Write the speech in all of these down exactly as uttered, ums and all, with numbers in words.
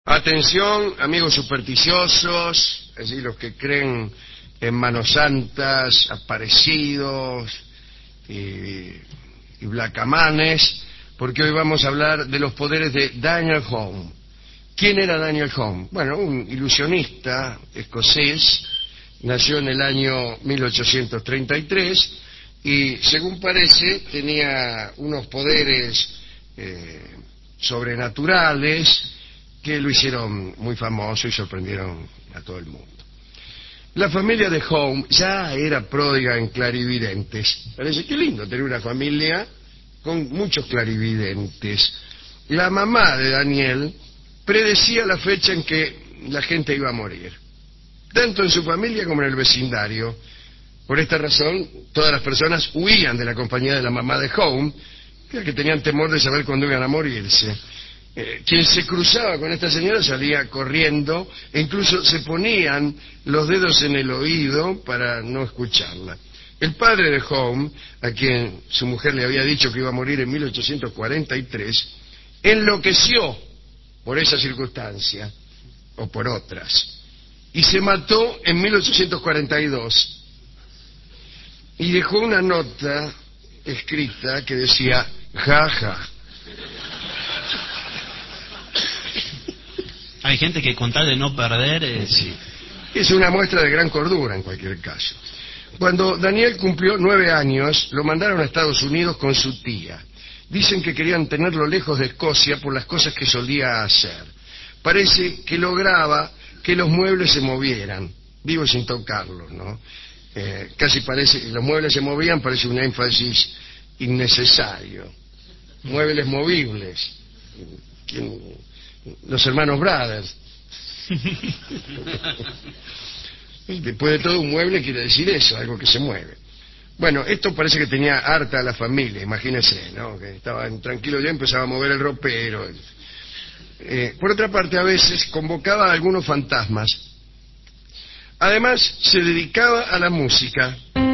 Atención, amigos supersticiosos, es decir, los que creen en manos santas, aparecidos y, y blacamanes, porque hoy vamos a hablar de los poderes de Daniel Home. ¿Quién era Daniel Home? Bueno, un ilusionista escocés, nació en el año mil ochocientos treinta y tres y, según parece, tenía unos poderes eh, sobrenaturales que lo hicieron muy famoso y sorprendieron a todo el mundo. La familia de Home ya era pródiga en clarividentes. Parece que lindo tener una familia con muchos clarividentes. La mamá de Daniel predecía la fecha en que la gente iba a morir, tanto en su familia como en el vecindario. Por esta razón, todas las personas huían de la compañía de la mamá de Home, que tenían temor de saber cuándo iban a morirse. Eh, quien se cruzaba con esta señora salía corriendo e incluso se ponían los dedos en el oído para no escucharla. El padre de Home, a quien su mujer le había dicho que iba a morir en mil ochocientos cuarenta y tres, enloqueció por esa circunstancia, o por otras, y se mató en mil ochocientos cuarenta y dos, y dejó una nota escrita que decía, ja, ja. Hay gente que con tal de no perder... Eh... Sí. Es una muestra de gran cordura en cualquier caso. Cuando Daniel cumplió nueve años, lo mandaron a Estados Unidos con su tía. Dicen que querían tenerlo lejos de Escocia por las cosas que solía hacer. Parece que lograba que los muebles se movieran, digo sin tocarlos, ¿no? Eh, casi parece que los muebles se movían, parece un énfasis innecesario. Muebles movibles. ¿Quién? Los hermanos Brothers. Después de todo, un mueble quiere decir eso, algo que se mueve. Bueno, esto parece que tenía harta a la familia, imagínense, ¿no? Que estaban tranquilos ya, empezaba a mover el ropero. Eh, por otra parte, a veces convocaba a algunos fantasmas. Además, se dedicaba a la música.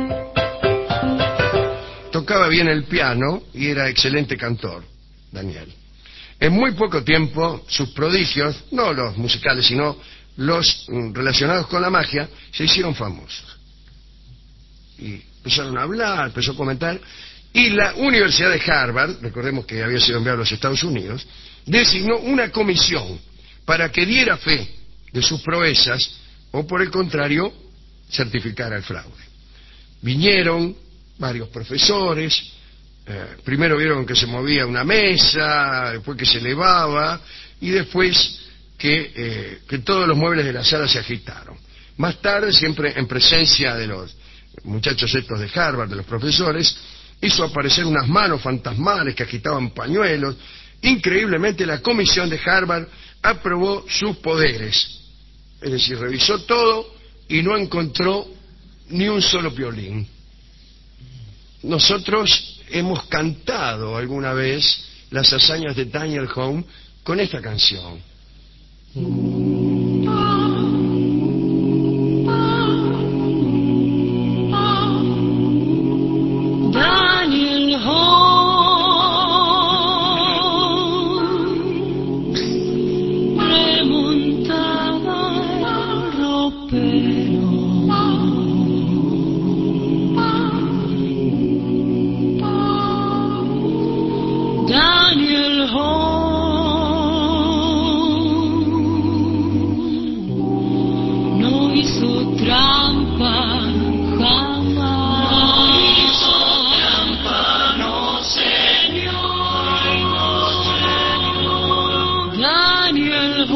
Tocaba bien el piano y era excelente cantor, Daniel. En muy poco tiempo, sus prodigios, no los musicales, sino los mm, relacionados con la magia, se hicieron famosos. Y empezaron a hablar, empezó a comentar, y la Universidad de Harvard, recordemos que había sido enviado a los Estados Unidos, designó una comisión para que diera fe de sus proezas, o por el contrario, certificara el fraude. Vinieron varios profesores. Eh, primero vieron que se movía una mesa, después que se elevaba, y después que, eh, que todos los muebles de la sala se agitaron. Más tarde, siempre en presencia de los muchachos estos de Harvard, de los profesores, hizo aparecer unas manos fantasmales que agitaban pañuelos. Increíblemente, la comisión de Harvard aprobó sus poderes. Es decir, revisó todo y no encontró ni un solo violín. Nosotros hemos cantado alguna vez las hazañas de Daniel Home con esta canción. Daniel Home remontaba el ropero. Daniel Home no hizo trampa jamás. No hizo trampa, no señor, no señor. Daniel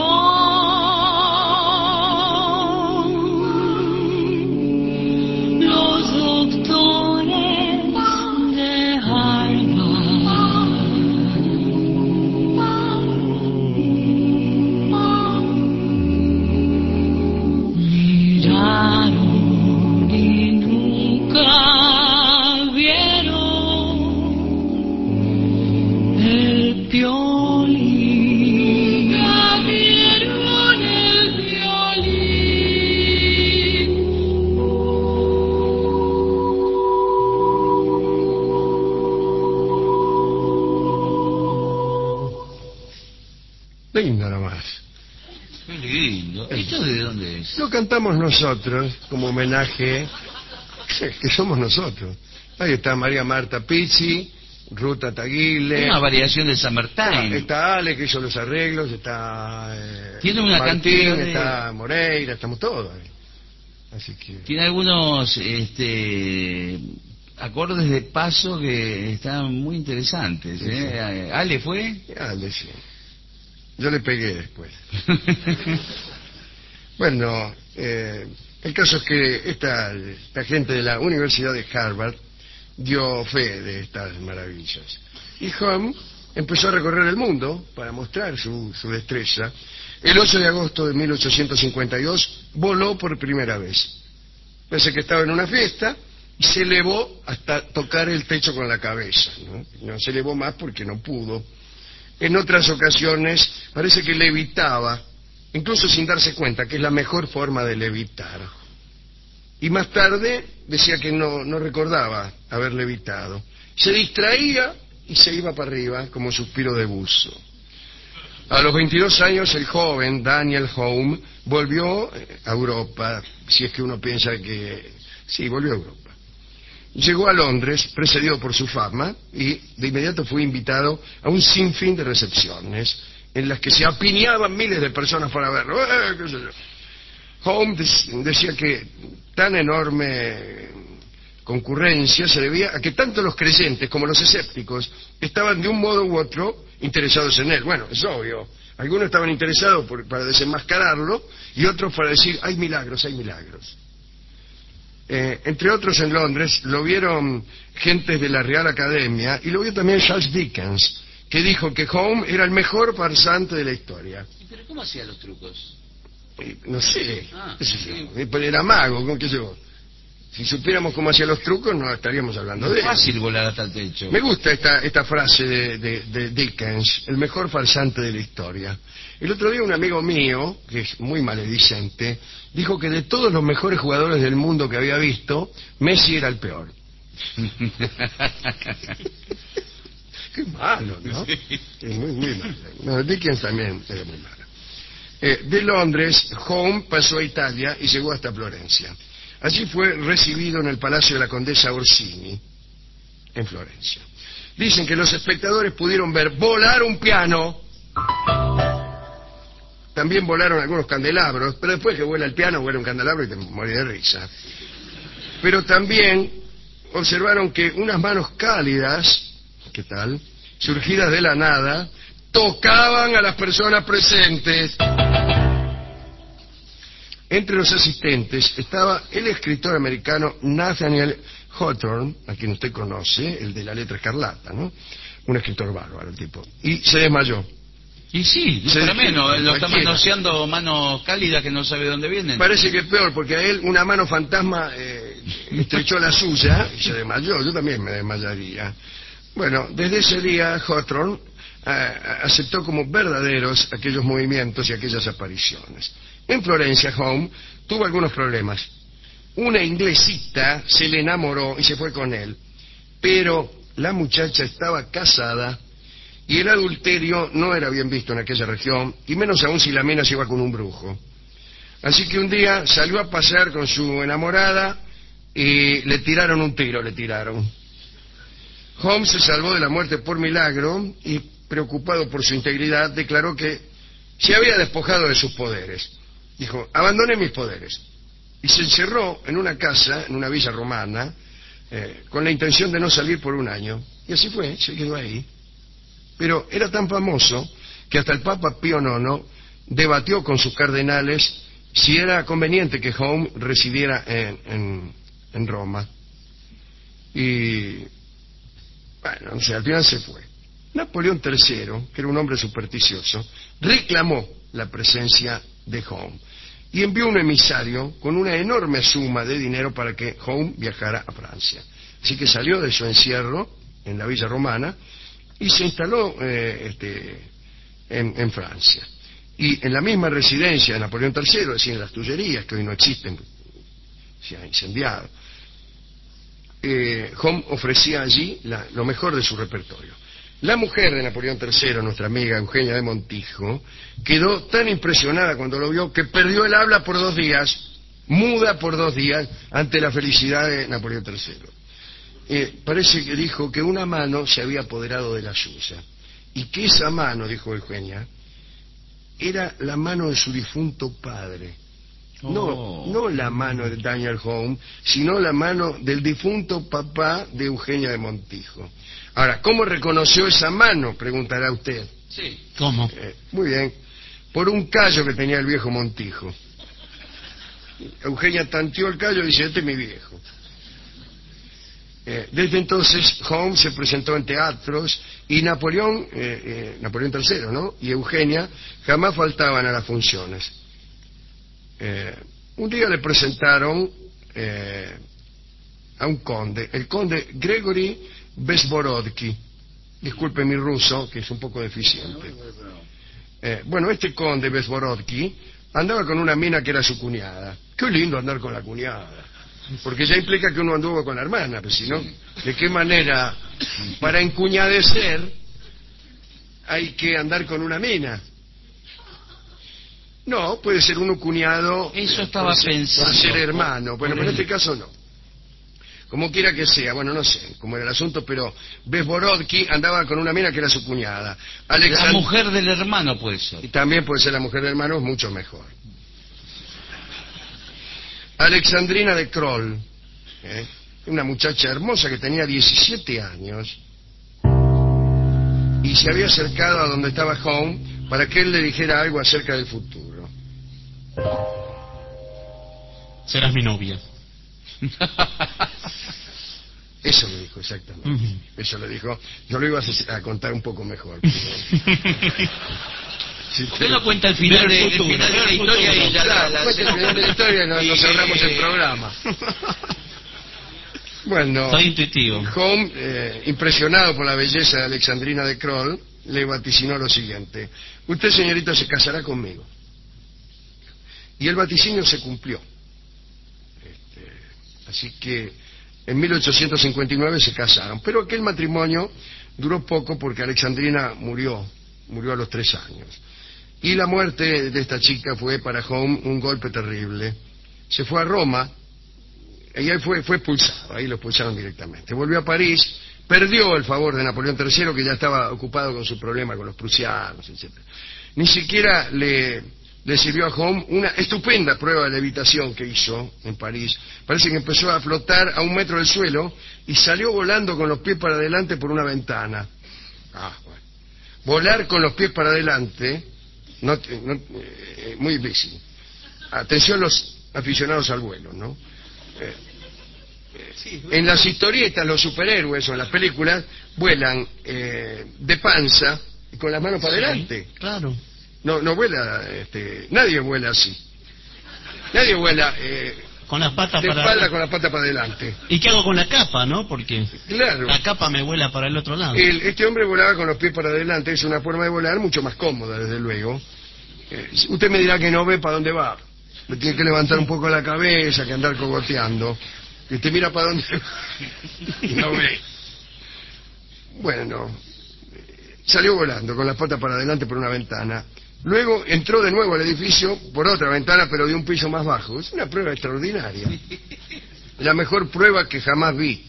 Home, los doctores de Harvard miraron y nunca vieron el violín. Nunca vieron Qué lindo. ¿Esto de dónde es? Lo cantamos nosotros como homenaje, que somos nosotros. Ahí está María Marta Pizzi, Ruta Taguile. Una variación de Summertime. Está Ale, que hizo los arreglos, está eh, Tiene una Martín, cantidad de... está Moreira, estamos todos ahí. Así que... Tiene algunos este, acordes de paso que están muy interesantes. Sí, ¿eh? sí. ¿Ale fue? Ale, sí. Yo le pegué después. Bueno, eh, el caso es que esta, esta gente de la Universidad de Harvard dio fe de estas maravillas. Y Home empezó a recorrer el mundo para mostrar su, su destreza. El ocho de agosto de mil ochocientos cincuenta y dos voló por primera vez. Parece que estaba en una fiesta y se elevó hasta tocar el techo con la cabeza, ¿no? No se elevó más porque no pudo. En otras ocasiones parece que levitaba, incluso sin darse cuenta, que es la mejor forma de levitar. Y más tarde decía que no, no recordaba haber levitado. Se distraía y se iba para arriba como suspiro de buzo. A los veintidós años el joven Daniel Home volvió a Europa, si es que uno piensa que... Sí, volvió a Europa. Llegó a Londres, precedido por su fama, y de inmediato fue invitado a un sinfín de recepciones en las que se apiñaban miles de personas para verlo. ¡Eh, qué sé yo! Home decía que tan enorme concurrencia se debía a que tanto los creyentes como los escépticos estaban de un modo u otro interesados en él. Bueno, es obvio. Algunos estaban interesados por, para desenmascararlo y otros para decir, hay milagros, hay milagros. Eh, entre otros en Londres lo vieron gentes de la Real Academia y lo vio también Charles Dickens, que dijo que Home era el mejor farsante de la historia. ¿Pero cómo hacía los trucos? Eh, no sé, Ah, qué sé sí. yo, eh, pero era mago, ¿con qué sé yo? Si supiéramos cómo hacía los trucos no estaríamos hablando No de es él. fácil volar hasta el techo. Me gusta esta, esta frase de, de, de Dickens, el mejor farsante de la historia. El otro día un amigo mío, que es muy maledicente, dijo que de todos los mejores jugadores del mundo que había visto, Messi era el peor. Qué malo, ¿no? Sí. Es muy, muy malo. No, Dickens también era muy malo. Eh, de Londres, Home pasó a Italia y llegó hasta Florencia. Allí fue recibido en el Palacio de la Condesa Orsini, en Florencia. Dicen que los espectadores pudieron ver volar un piano. También volaron algunos candelabros, pero después que vuela el piano, vuela un candelabro y te morís de risa. Pero también observaron que unas manos cálidas, ¿qué tal?, surgidas de la nada, tocaban a las personas presentes. Entre los asistentes estaba el escritor americano Nathaniel Hawthorne, a quien usted conoce, el de La Letra Escarlata, ¿no? Un escritor bárbaro el tipo. Y se desmayó. Y sí, Se para dijo, menos, lo está cualquiera. manoseando manos cálidas que no sabe de dónde vienen. Parece que es peor, porque a él una mano fantasma eh, estrechó la suya y se desmayó. Yo también me desmayaría. Bueno, desde ese día Hawthorne eh, aceptó como verdaderos aquellos movimientos y aquellas apariciones. En Florencia, Home tuvo algunos problemas. Una inglesita se le enamoró y se fue con él, pero la muchacha estaba casada y el adulterio no era bien visto en aquella región, y menos aún si la mina se iba con un brujo. Así que un día salió a pasear con su enamorada y le tiraron un tiro, le tiraron. Holmes se salvó de la muerte por milagro y, preocupado por su integridad, declaró que se había despojado de sus poderes. Dijo, abandoné mis poderes. Y se encerró en una casa, en una villa romana, eh, con la intención de no salir por un año. Y así fue, se quedó ahí. Pero era tan famoso que hasta el Papa Pío nono debatió con sus cardenales si era conveniente que Home residiera en, en, en Roma. Y, bueno, no sé, al final se fue. Napoleón tercero, que era un hombre supersticioso, reclamó la presencia de Home y envió un emisario con una enorme suma de dinero para que Home viajara a Francia. Así que salió de su encierro en la villa romana y se instaló eh, este, en, en Francia. Y en la misma residencia de Napoleón tercero, es decir, en las Tullerías, que hoy no existen, se ha incendiado, eh, Home ofrecía allí la, lo mejor de su repertorio. La mujer de Napoleón tercero, nuestra amiga Eugenia de Montijo, quedó tan impresionada cuando lo vio que perdió el habla por dos días, muda por dos días, ante la felicidad de Napoleón tercero. Eh, parece que dijo que una mano se había apoderado de la suya, y que esa mano, dijo Eugenia, era la mano de su difunto padre. No, Oh. no la mano de Daniel Home, sino la mano del difunto papá de Eugenia de Montijo. Ahora, ¿cómo reconoció esa mano?, preguntará usted. Sí. ¿Cómo? Eh, muy bien, por un callo que tenía el viejo Montijo. Eugenia tanteó el callo y dice, este es mi viejo. Eh, desde entonces Holmes se presentó en teatros y Napoleón, eh, eh, Napoleón tercero, ¿no?, y Eugenia jamás faltaban a las funciones. Eh, un día le presentaron eh, a un conde, el conde Gregory Bezborodky. Disculpe mi ruso, que es un poco deficiente. Eh, bueno, este conde Bezborodky andaba con una mina que era su cuñada. Qué lindo andar con la cuñada, porque ya implica que uno anduvo con la hermana, pues si no, ¿de qué manera para encuñadecer hay que andar con una mina? No, puede ser uno cuñado. Eso eh, estaba por ser, pensando. por ser hermano. Bueno, Por pero en el- este caso no. Como quiera que sea, bueno, no sé cómo era el asunto, pero Bezborodky andaba con una mina que era su cuñada. La Alexand- mujer del hermano puede Y ser. también puede ser la mujer del hermano, es mucho mejor. Alexandrina de Kroll, ¿eh?, una muchacha hermosa que tenía diecisiete años y se había acercado a donde estaba Home para que él le dijera algo acerca del futuro. Serás mi novia. Eso le dijo exactamente. Ujú. Eso le dijo. Yo lo iba a, hacer- a contar un poco mejor. pero- Sí, ¿Por qué pero- no cuenta el final, de, el futuro, final de la del historia futuro. y ya la, Claro, la cuenta el final de la historia y no- y- nos ahorramos el eh, programa. Bueno, Soy intuitivo. Home, eh, impresionado por la belleza de Alexandrina de Kroll, le vaticinó lo siguiente: usted, señorita, se casará conmigo. Y el vaticinio se cumplió. Este, así que en mil ochocientos cincuenta y nueve se casaron. Pero aquel matrimonio duró poco porque Alexandrina murió, murió a los tres años. Y la muerte de esta chica fue para Home un golpe terrible. Se fue a Roma y ahí fue, fue expulsado, ahí lo expulsaron directamente. Volvió a París, perdió el favor de Napoleón tercero, que ya estaba ocupado con su problema con los prusianos, etcétera. Ni siquiera le, le sirvió a Home una estupenda prueba de levitación que hizo en París. Parece que empezó a flotar a un metro del suelo y salió volando con los pies para adelante por una ventana. Ah, bueno. Volar con los pies para adelante, no, no, eh, muy difícil. Atención los aficionados al vuelo, ¿no? Eh, eh, en las historietas los superhéroes o en las películas vuelan eh, de panza y con las manos para adelante. Claro. No, no vuela, este, nadie vuela así. Nadie vuela eh, Con las patas de para... espalda con la pata para adelante. ¿Y qué hago con la capa, no? Porque Claro. la capa me vuela para el otro lado. El- este hombre volaba con los pies para adelante, es una forma de volar mucho más cómoda, desde luego. Eh, usted me dirá que no ve para dónde va. Me tiene que levantar un poco la cabeza, que andar cogoteando. Y usted mira para dónde va y no ve. Bueno, eh, salió volando con las patas para adelante por una ventana. Luego entró de nuevo al edificio por otra ventana, pero de un piso más bajo. Es una prueba extraordinaria. La mejor prueba que jamás vi.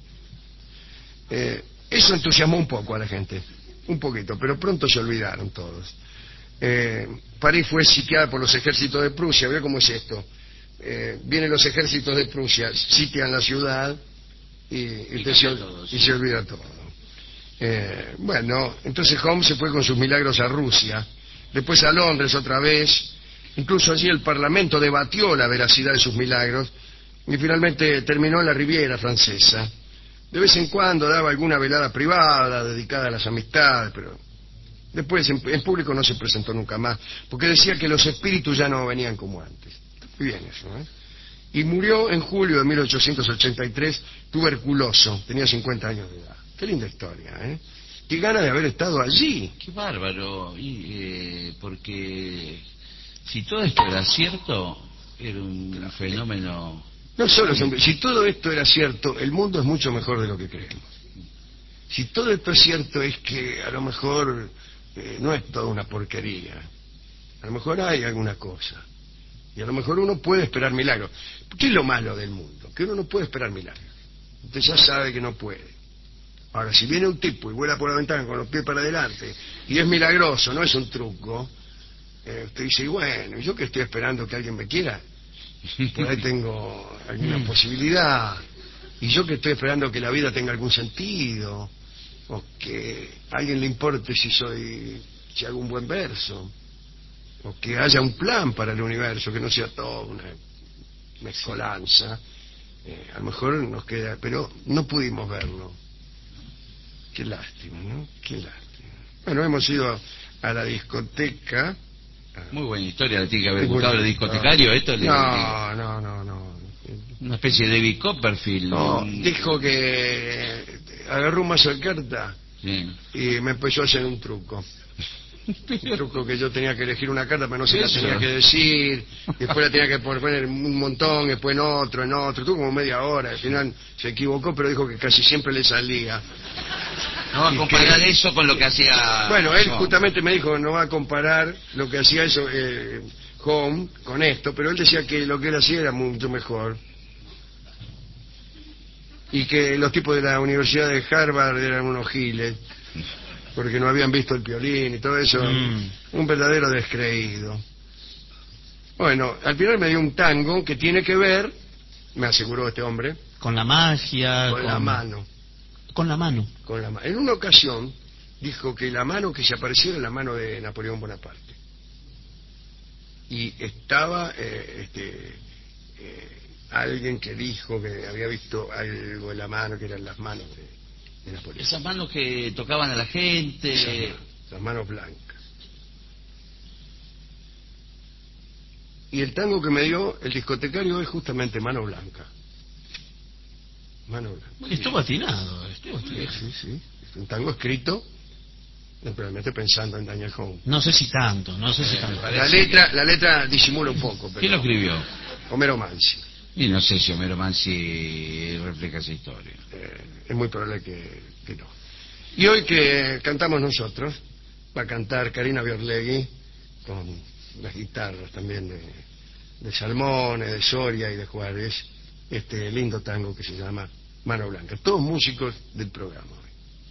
Eh, eso entusiasmó un poco a la gente. Un poquito, pero pronto se olvidaron todos. Eh, París fue sitiada por los ejércitos de Prusia. ¿Ve cómo es esto? Eh, vienen los ejércitos de Prusia, sitian la ciudad y, y, Y te se, cambia todo, sí. y se olvida todo. Eh, bueno, entonces Holmes se fue con sus milagros a Rusia, después a Londres otra vez. Incluso allí el Parlamento debatió la veracidad de sus milagros y finalmente terminó en la Riviera francesa. De vez en cuando daba alguna velada privada dedicada a las amistades, pero después en, en público no se presentó nunca más, porque decía que los espíritus ya no venían como antes. Muy bien eso, ¿eh? Y murió en julio de mil ochocientos ochenta y tres tuberculoso, tenía cincuenta años de edad. Qué linda historia, ¿eh? Qué gana de haber estado allí. Qué bárbaro, y, eh, porque si todo esto era cierto, era un fenómeno. No solo, son- si todo esto era cierto, el mundo es mucho mejor de lo que creemos. si todo esto es cierto, es que a lo mejor eh, no es toda una porquería. A lo mejor hay alguna cosa. Y a lo mejor uno puede esperar milagros. ¿Qué es lo malo del mundo? Que uno no puede esperar milagros. Usted ya sabe que no puede. Ahora, si viene un tipo y vuela por la ventana con los pies para adelante, y es milagroso, no es un truco, eh, usted dice, y bueno, yo que estoy esperando que alguien me quiera, por ahí tengo alguna posibilidad. Y yo que estoy esperando que la vida tenga algún sentido, o que a alguien le importe si soy, si hago un buen verso, o que haya un plan para el universo, que no sea todo una mezcolanza. Eh, a lo mejor nos queda, pero no pudimos verlo. Qué lástima, ¿no? Qué lástima. Bueno, hemos ido a la discoteca. Muy buena historia, tiene que haber buscado el discotecario, esto le- No, no, no, no. una especie de David Copperfield. No, un- dijo que agarró un mazo de cartas Sí. y me empezó a hacer un truco. Un truco que yo tenía que elegir una carta, pero no se la Eso. tenía que decir, después la tenía que poner un montón, después en otro, en otro, tuvo como media hora, al final se equivocó, pero dijo que casi siempre le salía. No va a Y comparar que- eso con lo que hacía... Bueno, él no. justamente me dijo que no va a comparar lo que hacía eso eh, Home con esto, pero él decía que lo que él hacía era mucho mejor. Y que los tipos de la Universidad de Harvard eran unos giles, porque no habían visto el Piolín y todo eso. Mm. Un verdadero descreído. Bueno, al final me dio un tango que tiene que ver, me aseguró este hombre, Con la magia. con la mano. Con la mano. Con la mano. En una ocasión dijo que la mano que se apareciera era la mano de Napoleón Bonaparte. Y estaba eh, este, eh, alguien que dijo que había visto algo en la mano, que eran las manos de, de Napoleón. Esas manos que tocaban a la gente... Esas manos, las manos blancas. Y el tango que me dio el discotecario es justamente Mano Blanca. Mano Blanca. Estuvo atinado. Estuvo Sí, atinado. sí, sí. Es un tango escrito, naturalmente pensando en Daniel Home. No sé si tanto, no sé si tanto. La letra, la letra disimula un poco, pero ¿Quién lo escribió? Homero Mansi. Y no sé si Homero Mansi refleja esa historia. Eh, es muy probable que, que no. Y hoy que cantamos nosotros, va a cantar Karina Biorlegui con las guitarras también de, de Salmone, de Soria y de Juárez, este lindo tango que se llama Mano Blanca. Todos músicos del programa hoy.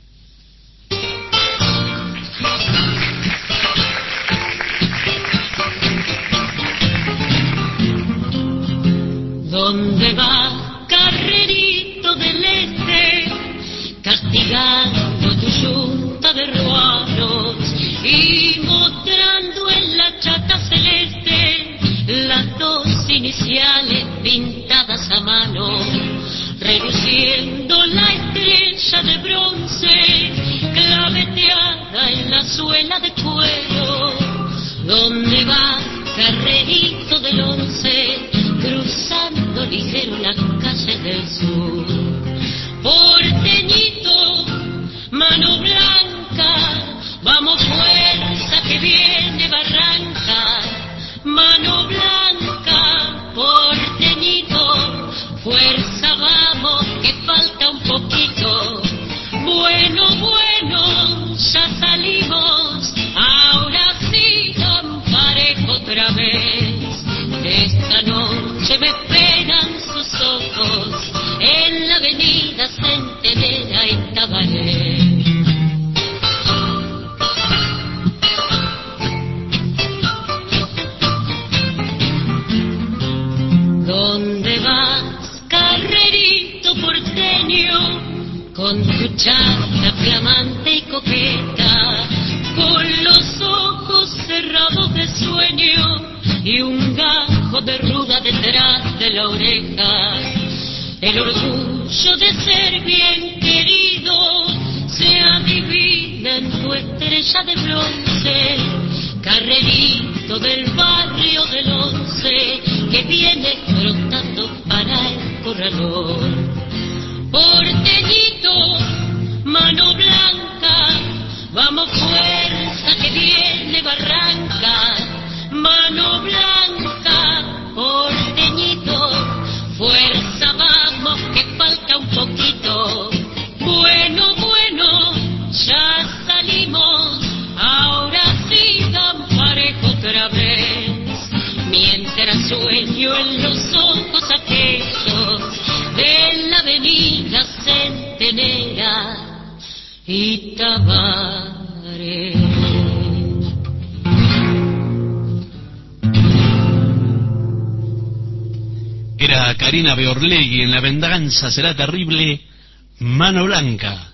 ¿Dónde va, carrerito del este, castigando tu yunta de ruanos y mostrando en la chata celeste las dos iniciales pintadas a mano, reluciendo la estrella de bronce claveteada en la suela de cuero? ¿Dónde va, carrerito del once, cruzando ligero las calles del sur? Porteñito, mano blanca, vamos fuerza que viene Barranca. Mano blanca, porteñito, fuerza vamos que falta un poquito. Bueno, bueno, ya salimos, ahora sí tan parejo otra vez. Esta noche me esperan sus ojos en la avenida Centenera y Tabaré. ¿Dónde vas, carrerito porteño, con tu chata flamante y coqueta, con los ojos cerrados de sueño y un gajo de ruda detrás de la oreja? El orgullo de ser bien querido se adivina en tu estrella de bronce, carrerito del barrio del once que viene trotando para el corralón. Porteñito, mano blanca, vamos fuerza que viene Barranca. Mano blanca, porteñito, fuerza vamos que falta un poquito. Bueno, bueno, sueño en los ojos aquellos de la avenida Centenera y Tabaré. Era Karina Beorlegui en La venganza será terrible, Mano Blanca.